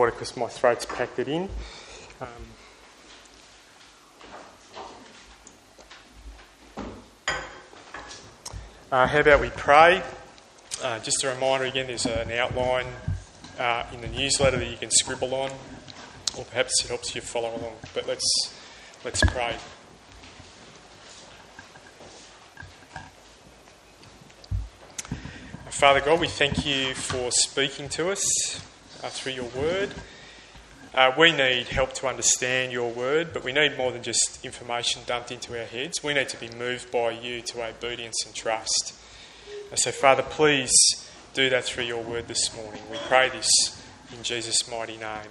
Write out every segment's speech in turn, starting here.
water because my throat's packed it in. How about we pray? Just a reminder again, there's an outline in the newsletter that you can scribble on, or perhaps it helps you follow along. But let's pray. Father God, we thank you for speaking to us through your word. We need help to understand your word, but we need more than just information dumped into our heads. We need to be moved by you to obedience and trust. And so, Father, please do that through your word this morning. We pray this in Jesus' mighty name.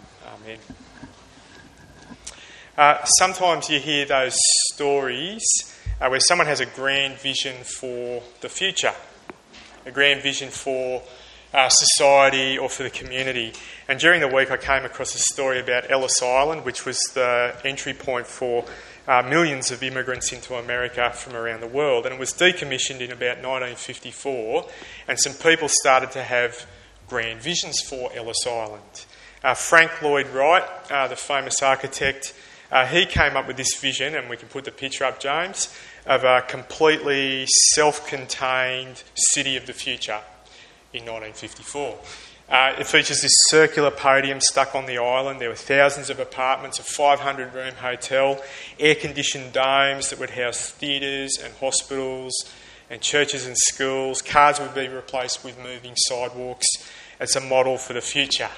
Amen. Sometimes you hear those stories where someone has a grand vision for the future, a grand vision for society or for the community. And during the week I came across a story about Ellis Island, which was the entry point for millions of immigrants into America from around the world. And it was decommissioned in about 1954, and some people started to have grand visions for Ellis Island. Frank Lloyd Wright, the famous architect, he came up with this vision, and we can put the picture up, James, of a completely self-contained city of the future in 1954. It features this circular podium stuck on the island. There were thousands of apartments, a 500-room hotel, air-conditioned domes that would house theatres and hospitals and churches and schools. Cars would be replaced with moving sidewalks as a model for the future.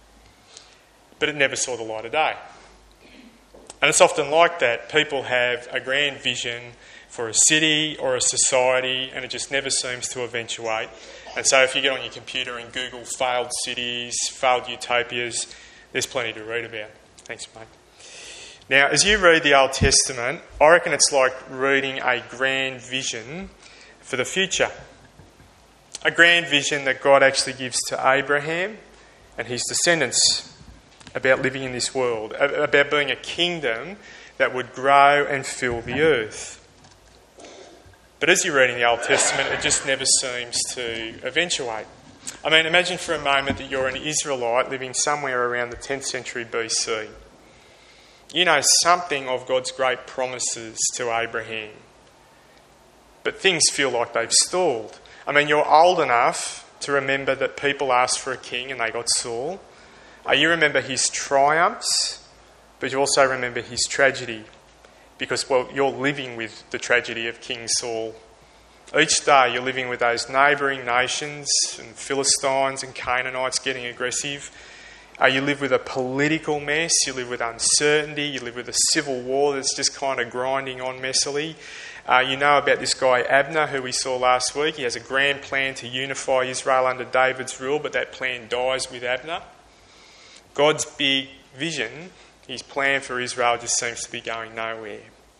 But it never saw the light of day. And it's often like that. People have a grand vision for a city or a society, and it just never seems to eventuate. And so if you get on your computer and Google failed cities, failed utopias, there's plenty to read about. Thanks, mate. Now, as you read the Old Testament, I reckon it's like reading a grand vision for the future. A grand vision that God actually gives to Abraham and his descendants about living in this world, about being a kingdom that would grow and fill the earth. But as you're reading the Old Testament, it just never seems to eventuate. I mean, imagine for a moment that you're an Israelite living somewhere around the 10th century BC. You know something of God's great promises to Abraham, but things feel like they've stalled. I mean, you're old enough to remember that people asked for a king and they got Saul. You remember his triumphs, but you also remember his tragedy. Because, well, you're living with the tragedy of King Saul. Each day you're living with those neighbouring nations and Philistines and Canaanites getting aggressive. You live with a political mess, you live with uncertainty, you live with a civil war that's just kind of grinding on messily. You know about this guy Abner, who we saw last week. He has a grand plan to unify Israel under David's rule, but that plan dies with Abner. God's big vision, his plan for Israel, just seems to be going nowhere.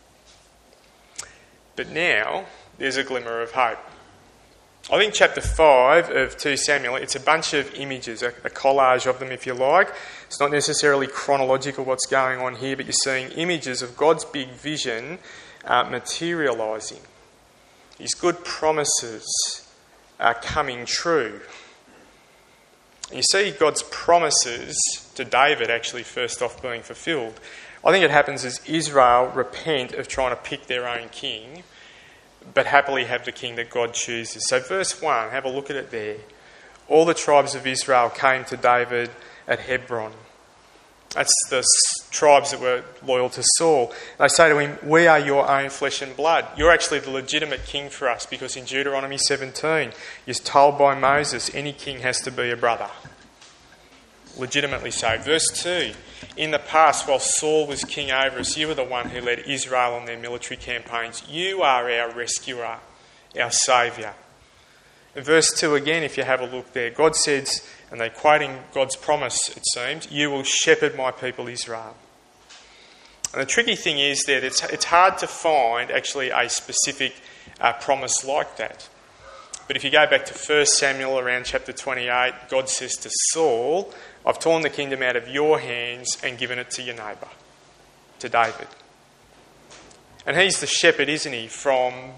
But now, there's a glimmer of hope. I think chapter 5 of 2 Samuel, it's a bunch of images, a collage of them if you like. It's not necessarily chronological what's going on here, but you're seeing images of God's big vision materialising. His good promises are coming true. And you see God's promises to David actually first off being fulfilled. I think it happens as Israel repent of trying to pick their own king, but happily have the king that God chooses. So verse 1, have a look at it there. All the tribes of Israel came to David at Hebron. That's the tribes that were loyal to Saul. They say to him, "We are your own flesh and blood. You're actually the legitimate king for us," because in Deuteronomy 17, you're told by Moses, any king has to be a brother. Legitimately so. Verse 2, in the past, while Saul was king over us, you were the one who led Israel on their military campaigns. You are our rescuer, our saviour. In verse 2 again, if you have a look there, God says, and they're quoting God's promise, it seems, "You will shepherd my people Israel." And the tricky thing is that it's hard to find actually a specific promise like that. But if you go back to 1 Samuel around chapter 28, God says to Saul, "I've torn the kingdom out of your hands and given it to your neighbour," to David. And he's the shepherd, isn't he, from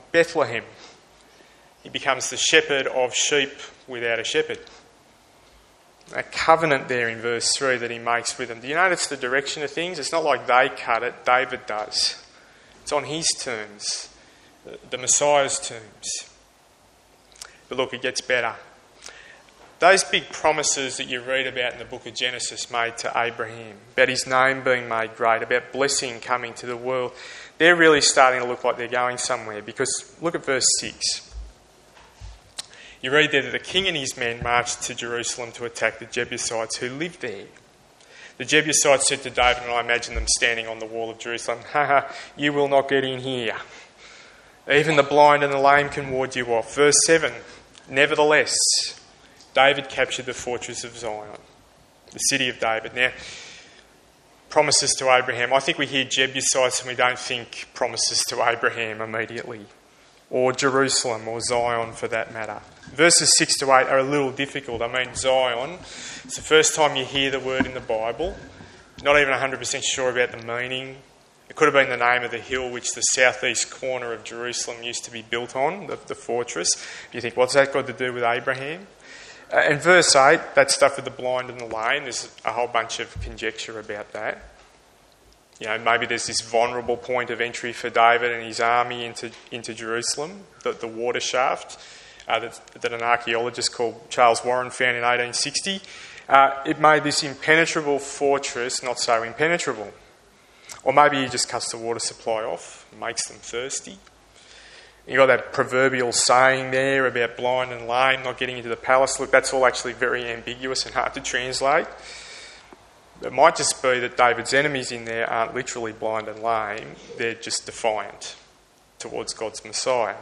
A covenant there in verse 3 that he makes with them. Do you notice the direction of things? It's not like they cut it, David does. It's on his terms, the Messiah's terms. But look, it gets better. Those big promises that you read about in the book of Genesis made to Abraham, about his name being made great, about blessing coming to the world, they're really starting to look like they're going somewhere, because look at verse 6. You read there that the king and his men marched to Jerusalem to attack the Jebusites who lived there. The Jebusites said to David, and I imagine them standing on the wall of Jerusalem, you will not get in here. Even the blind and the lame can ward you off. Verse 7, nevertheless, David captured the fortress of Zion, the city of David. Now, promises to Abraham. I think we hear Jebusites and we don't think promises to Abraham immediately, or Jerusalem or Zion for that matter. Verses 6 to 8 are a little difficult. I mean, Zion, it's the first time you hear the word in the Bible. Not even 100% sure about the meaning. It could have been the name of the hill which the southeast corner of Jerusalem used to be built on, the fortress. You think, what's that got to do with Abraham? In verse 8, that stuff with the blind and the lame, there's a whole bunch of conjecture about that. You know, maybe there's this vulnerable point of entry for David and his army into Jerusalem, the water shaft that an archaeologist called Charles Warren found in 1860. It made this impenetrable fortress not so impenetrable. Or maybe he just cuts the water supply off, makes them thirsty. You've got that proverbial saying there about blind and lame not getting into the palace. Look, that's all actually very ambiguous and hard to translate. It might just be that David's enemies in there aren't literally blind and lame, they're just defiant towards God's Messiah.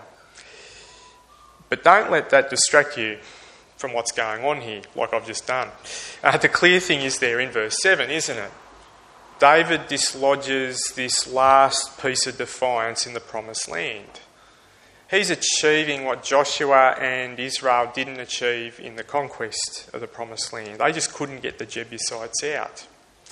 But don't let that distract you from what's going on here, like I've just done. The clear thing is there in verse 7, isn't it? David dislodges this last piece of defiance in the promised land. He's achieving what Joshua and Israel didn't achieve in the conquest of the promised land. They just couldn't get the Jebusites out.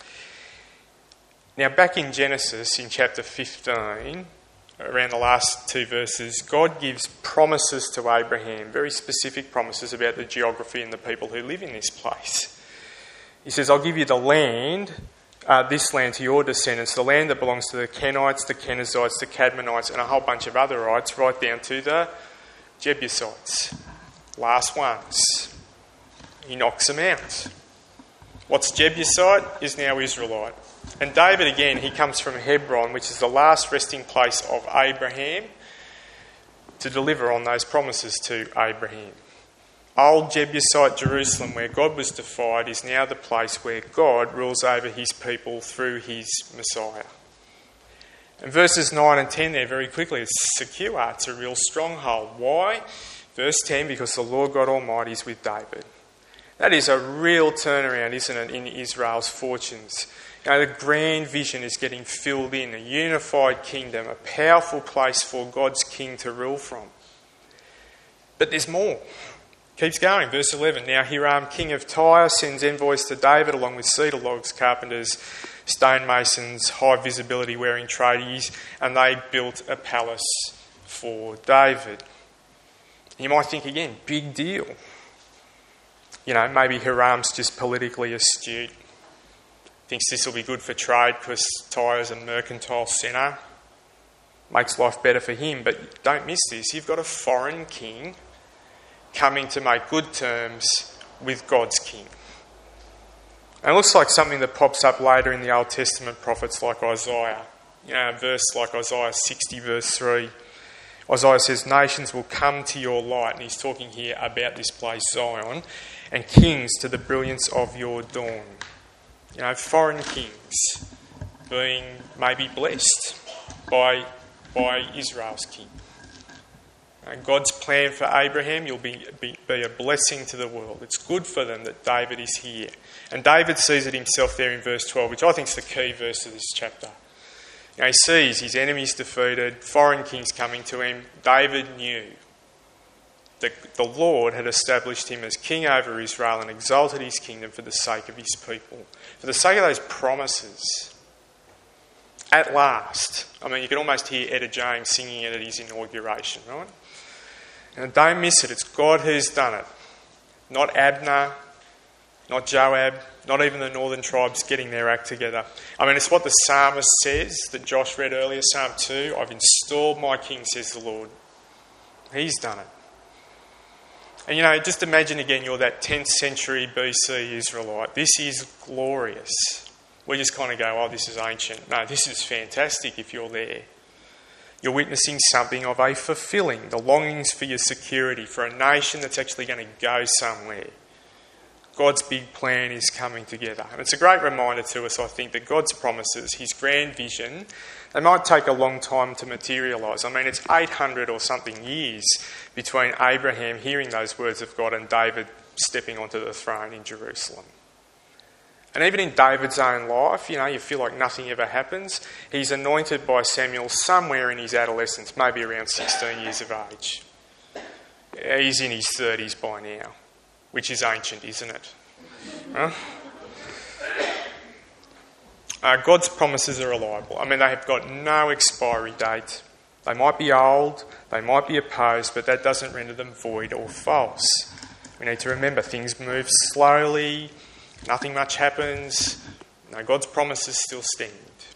Now, back in Genesis, in chapter 15, around the last two verses, God gives promises to Abraham, very specific promises about the geography and the people who live in this place. He says, I'll give you the land, this land to your descendants, the land that belongs to the Kenites, the Kenizzites, the Cadmonites, and a whole bunch of otherites, right down to the Jebusites. Last ones. He knocks them out. What's Jebusite is now Israelite. And David, again, he comes from Hebron, which is the last resting place of Abraham, to deliver on those promises to Abraham. Old Jebusite Jerusalem, where God was defied, is now the place where God rules over his people through his Messiah. And verses 9 and 10 there, very quickly, it's secure. It's a real stronghold. Why? Verse 10, because the Lord God Almighty is with David. That is a real turnaround, isn't it, in Israel's fortunes. You know, the grand vision is getting filled in, a unified kingdom, a powerful place for God's king to rule from. But there's more. Keeps going, verse 11. Now Hiram, king of Tyre, sends envoys to David along with cedar logs, carpenters, stonemasons, high visibility wearing tradies, and they built a palace for David. You might think again, big deal. You know, maybe Hiram's just politically astute. Thinks this will be good for trade because Tyre's a mercantile centre. Makes life better for him. But don't miss this. You've got a foreign king coming to make good terms with God's king. And it looks like something that pops up later in the Old Testament prophets like Isaiah. You know, a verse like Isaiah 60 verse 3. Isaiah says, nations will come to your light. And he's talking here about this place, Zion, and kings to the brilliance of your dawn. You know, foreign kings being maybe blessed by Israel's king. And God's plan for Abraham, you'll be a blessing to the world. It's good for them that David is here. And David sees it himself there in verse 12, which I think is the key verse of this chapter. You know, he sees his enemies defeated, foreign kings coming to him. David knew that the Lord had established him as king over Israel and exalted his kingdom for the sake of his people. For the sake of those promises. At last. I mean, you can almost hear Etta James singing it at his inauguration, right? And don't miss it. It's God who's done it. Not Abner, not Joab, not even the northern tribes getting their act together. I mean, it's what the psalmist says that Josh read earlier, Psalm 2. I've installed my king, says the Lord. He's done it. And just imagine again you're that 10th century BC Israelite. This is glorious. We just kind of go, oh, this is ancient. No, this is fantastic if you're there. You're witnessing something of a fulfilling, the longings for your security, for a nation that's actually going to go somewhere. God's big plan is coming together. And it's a great reminder to us, I think, that God's promises, his grand vision, they might take a long time to materialise. I mean, it's 800 or something years between Abraham hearing those words of God and David stepping onto the throne in Jerusalem. And even in David's own life, you feel like nothing ever happens. He's anointed by Samuel somewhere in his adolescence, maybe around 16 years of age. He's in his 30s by now, which is ancient, isn't it? Huh? God's promises are reliable. I mean, they have got no expiry date. They might be old, they might be opposed, but that doesn't render them void or false. We need to remember things move slowly, nothing much happens. No, God's promises still stand.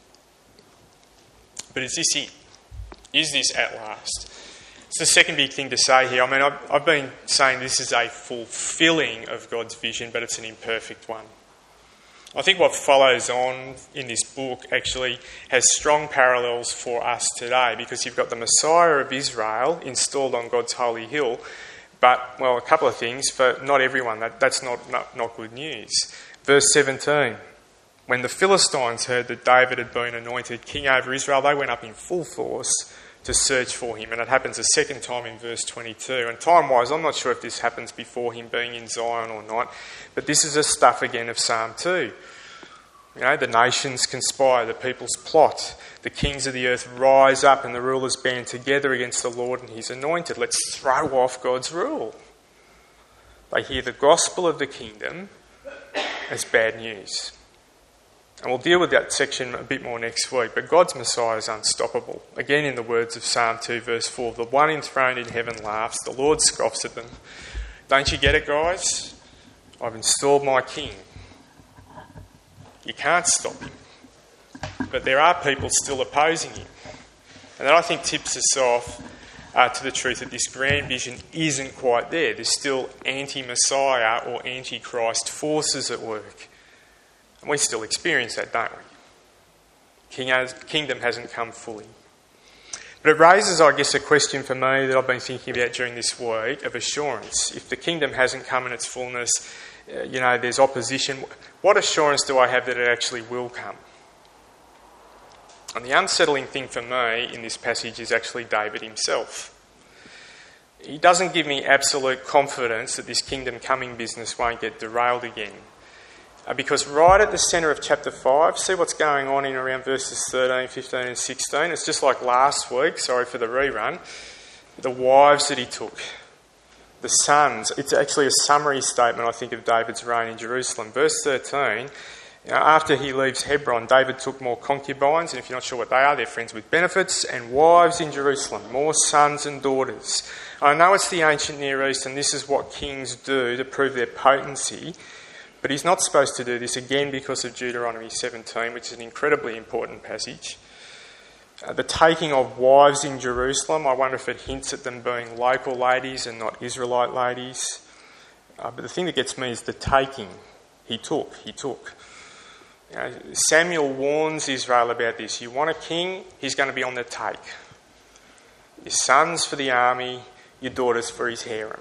But is this it? Is this at last? It's the second big thing to say here. I mean, I've been saying this is a fulfilling of God's vision, but it's an imperfect one. I think what follows on in this book actually has strong parallels for us today, because you've got the Messiah of Israel installed on God's holy hill, but, well, a couple of things. For not everyone, that's not good news. Verse 17, when the Philistines heard that David had been anointed king over Israel, they went up in full force to search for him. And it happens a second time in verse 22. And time-wise, I'm not sure if this happens before him being in Zion or not, but this is the stuff again of Psalm 2. The nations conspire, the peoples plot, the kings of the earth rise up and the rulers band together against the Lord and his anointed. Let's throw off God's rule. They hear the gospel of the kingdom as bad news. And we'll deal with that section a bit more next week, but God's Messiah is unstoppable. Again, in the words of Psalm 2 verse 4, the one enthroned in heaven laughs, the Lord scoffs at them. Don't you get it, guys? I've installed my king. You can't stop him. But there are people still opposing him. And that, I think, tips us off to the truth that this grand vision isn't quite there. There's still anti-Messiah or anti-Christ forces at work. And we still experience that, don't we? Kingdom hasn't come fully. But it raises, I guess, a question for me that I've been thinking about during this week of assurance. If the kingdom hasn't come in its fullness, there's opposition. What assurance do I have that it actually will come? And the unsettling thing for me in this passage is actually David himself. He doesn't give me absolute confidence that this kingdom coming business won't get derailed again. Because right at the centre of chapter 5, see what's going on in around verses 13, 15 and 16? It's just like last week, sorry for the rerun. The wives that he took, the sons. It's actually a summary statement, I think, of David's reign in Jerusalem. Verse 13, after he leaves Hebron, David took more concubines, and if you're not sure what they are, they're friends with benefits, and wives in Jerusalem, more sons and daughters. I know it's the ancient Near East, and this is what kings do to prove their potency, but he's not supposed to do this again because of Deuteronomy 17, which is an incredibly important passage. The taking of wives in Jerusalem, I wonder if it hints at them being local ladies and not Israelite ladies. But the thing that gets me is the taking. He took. Samuel warns Israel about this. You want a king, he's going to be on the take. Your sons for the army, your daughters for his harem.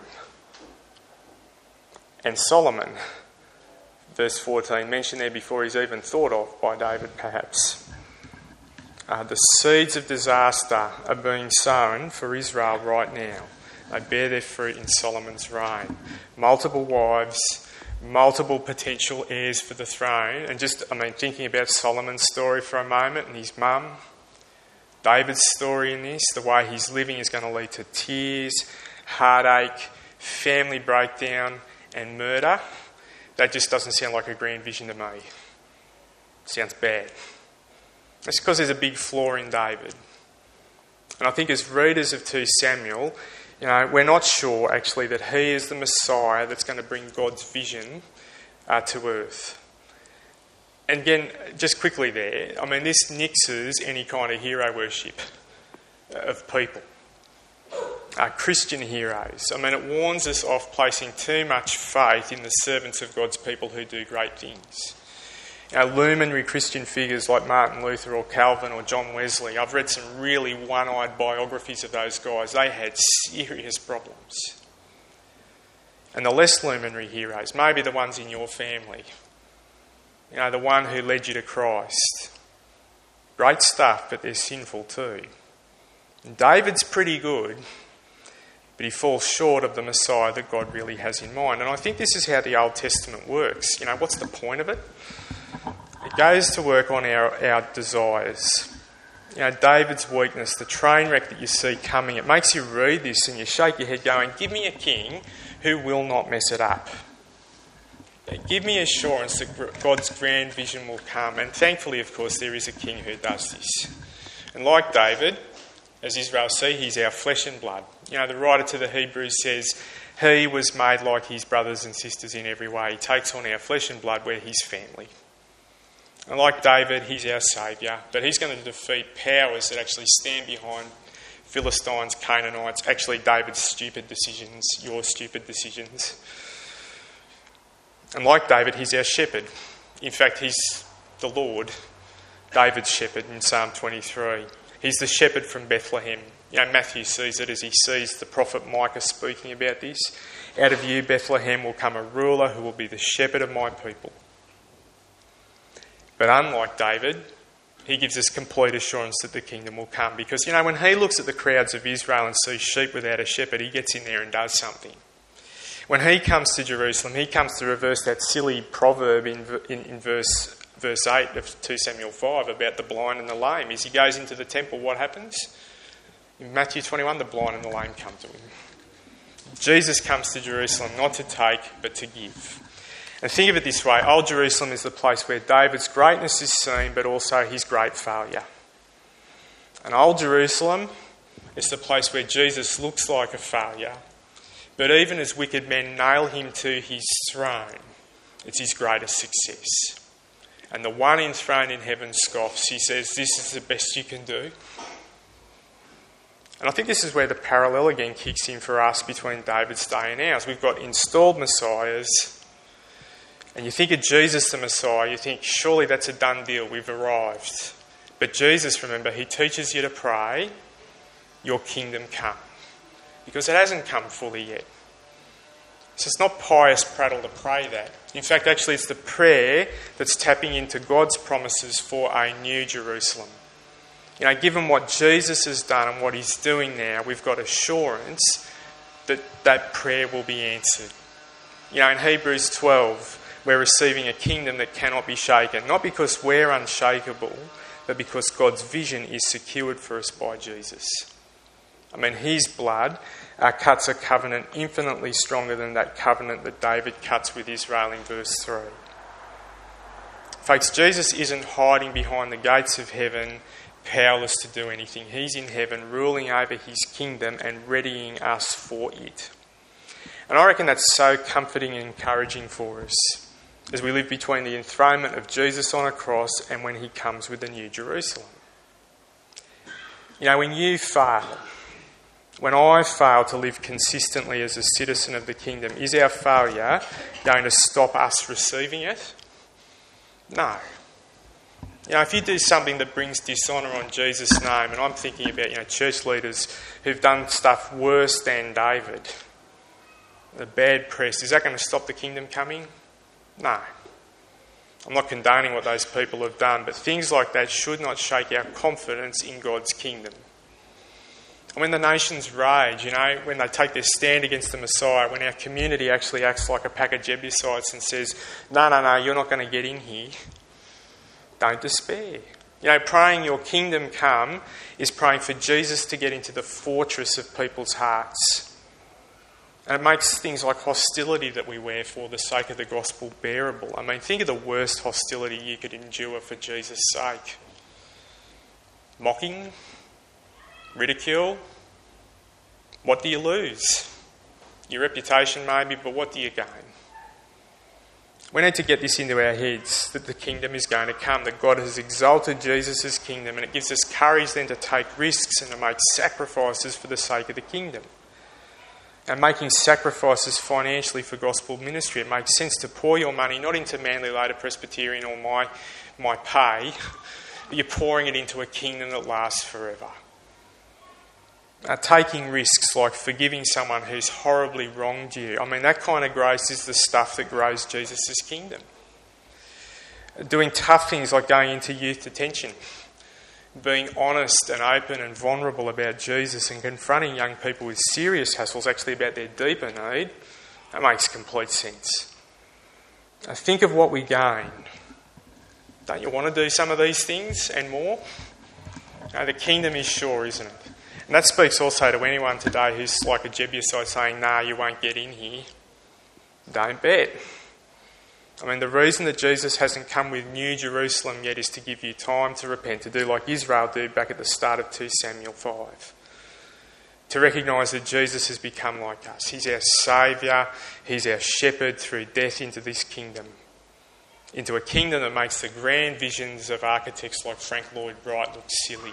And Solomon, verse 14, mentioned there before he's even thought of by David perhaps. The seeds of disaster are being sown for Israel right now. They bear their fruit in Solomon's reign. Multiple wives, multiple potential heirs for the throne. And thinking about Solomon's story for a moment and his mum, David's story in this, the way he's living is going to lead to tears, heartache, family breakdown and murder. That just doesn't sound like a grand vision to me. It sounds bad. That's because there's a big flaw in David. And I think as readers of 2 Samuel, we're not sure actually that he is the Messiah that's going to bring God's vision to earth. And again, just quickly there, I mean, this nixes any kind of hero worship of people. Christian heroes. I mean, it warns us off placing too much faith in the servants of God's people who do great things. Luminary Christian figures like Martin Luther or Calvin or John Wesley, I've read some really one-eyed biographies of those guys. They had serious problems. And the less luminary heroes, maybe the ones in your family, the one who led you to Christ. Great stuff, but they're sinful too. And David's pretty good, but he falls short of the Messiah that God really has in mind. And I think this is how the Old Testament works. What's the point of it? It goes to work on our desires. David's weakness, the train wreck that you see coming, it makes you read this and you shake your head going, give me a king who will not mess it up. Give me assurance that God's grand vision will come. And thankfully, of course, there is a king who does this. And like David, as Israel see, he's our flesh and blood. The writer to the Hebrews says, he was made like his brothers and sisters in every way. He takes on our flesh and blood, we're his family. And like David, he's our saviour, but he's going to defeat powers that actually stand behind Philistines, Canaanites, actually David's stupid decisions, your stupid decisions. And like David, he's our shepherd. In fact, he's the Lord, David's shepherd in Psalm 23. He's the shepherd from Bethlehem. Matthew sees it as he sees the prophet Micah speaking about this. Out of you, Bethlehem, will come a ruler who will be the shepherd of my people. But unlike David, he gives us complete assurance that the kingdom will come. Because, when he looks at the crowds of Israel and sees sheep without a shepherd, he gets in there and does something. When he comes to Jerusalem, he comes to reverse that silly proverb in verse 8 of 2 Samuel 5 about the blind and the lame. As he goes into the temple, what happens? In Matthew 21, the blind and the lame come to him. Jesus comes to Jerusalem not to take, but to give. And think of it this way, Old Jerusalem is the place where David's greatness is seen, but also his great failure. And Old Jerusalem is the place where Jesus looks like a failure, but even as wicked men nail him to his throne, it's his greatest success. And the one enthroned in heaven scoffs. He says, this is the best you can do. And I think this is where the parallel again kicks in for us between David's day and ours. We've got installed messiahs, and you think of Jesus the Messiah, you think, surely that's a done deal, we've arrived. But Jesus, remember, he teaches you to pray, your kingdom come. Because it hasn't come fully yet. So it's not pious prattle to pray that. In fact, actually, it's the prayer that's tapping into God's promises for a new Jerusalem. Given what Jesus has done and what he's doing now, we've got assurance that that prayer will be answered. In Hebrews 12, we're receiving a kingdom that cannot be shaken, not because we're unshakable, but because God's vision is secured for us by Jesus. His blood cuts a covenant infinitely stronger than that covenant that David cuts with Israel in verse 3. Folks, Jesus isn't hiding behind the gates of heaven, powerless to do anything. He's in heaven, ruling over his kingdom and readying us for it. And I reckon that's so comforting and encouraging for us as we live between the enthronement of Jesus on a cross and when he comes with the new Jerusalem. When you fail, when I fail to live consistently as a citizen of the kingdom, is our failure going to stop us receiving it? No. If you do something that brings dishonour on Jesus' name, and I'm thinking about church leaders who've done stuff worse than David, the bad press, is that going to stop the kingdom coming? No. I'm not condoning what those people have done, but things like that should not shake our confidence in God's kingdom. And when the nations rage, when they take their stand against the Messiah, when our community actually acts like a pack of Jebusites and says, no, you're not going to get in here, don't despair. Praying your kingdom come is praying for Jesus to get into the fortress of people's hearts. And it makes things like hostility that we wear for the sake of the gospel bearable. Think of the worst hostility you could endure for Jesus' sake. Mocking, ridicule. What do you lose? Your reputation maybe, but what do you gain? We need to get this into our heads, that the kingdom is going to come, that God has exalted Jesus' kingdom, and it gives us courage then to take risks and to make sacrifices for the sake of the kingdom. And making sacrifices financially for gospel ministry, it makes sense to pour your money not into Manly Later Presbyterian or my pay, but you're pouring it into a kingdom that lasts forever. Taking risks like forgiving someone who's horribly wronged you. I mean, that kind of grace is the stuff that grows Jesus' kingdom. Doing tough things like going into youth detention. Being honest and open and vulnerable about Jesus and confronting young people with serious hassles actually about their deeper need. That makes complete sense. Think of what we gain. Don't you want to do some of these things and more? The kingdom is sure, isn't it? And that speaks also to anyone today who's like a Jebusite saying, nah, you won't get in here. Don't bet. I mean, the reason that Jesus hasn't come with New Jerusalem yet is to give you time to repent, to do like Israel did back at the start of 2 Samuel 5. To recognise that Jesus has become like us. He's our saviour. He's our shepherd through death into this kingdom. Into a kingdom that makes the grand visions of architects like Frank Lloyd Wright look silly.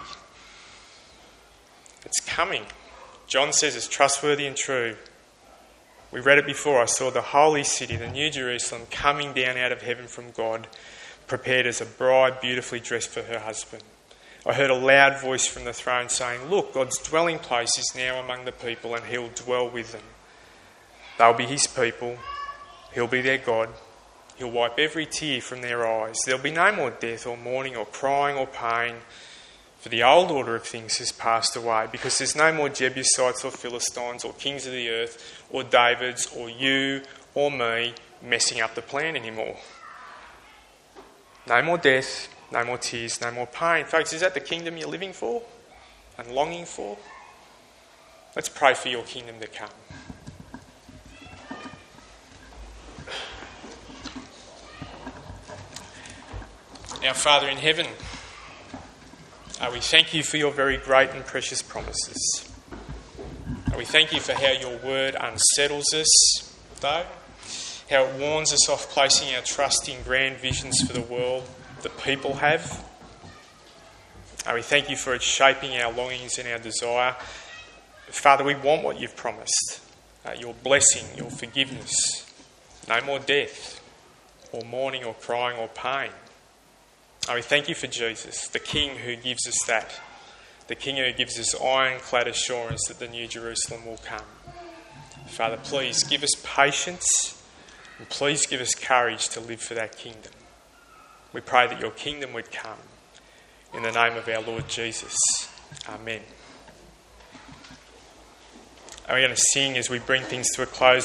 It's coming. John says it's trustworthy and true. We read it before. I saw the holy city, the New Jerusalem, coming down out of heaven from God, prepared as a bride beautifully dressed for her husband. I heard a loud voice from the throne saying, look, God's dwelling place is now among the people and he'll dwell with them. They'll be his people. He'll be their God. He'll wipe every tear from their eyes. There'll be no more death or mourning or crying or pain, for the old order of things has passed away, because there's no more Jebusites or Philistines or kings of the earth or Davids or you or me messing up the plan anymore. No more death, no more tears, no more pain. Folks, is that the kingdom you're living for and longing for? Let's pray for your kingdom to come. Our Father in heaven, we thank you for your very great and precious promises. We thank you for how your word unsettles us, though, how it warns us off placing our trust in grand visions for the world that people have. We thank you for it shaping our longings and our desire. Father, we want what you've promised, your blessing, your forgiveness, no more death or mourning or crying or pain. We thank you for Jesus, the King who gives us that, the King who gives us ironclad assurance that the New Jerusalem will come. Father, please give us patience and please give us courage to live for that kingdom. We pray that your kingdom would come. In the name of our Lord Jesus. Amen. We're going to sing as we bring things to a close.